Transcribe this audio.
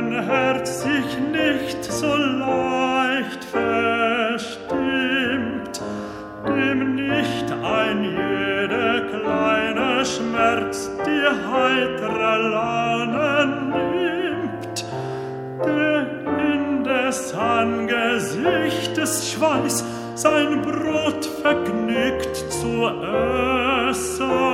Herz sich nicht so leicht verstimmt, dem nicht ein jeder kleine Schmerz die heitere Laune nimmt, der in des Angesichtes Schweiß sein Brot vergnügt zu essen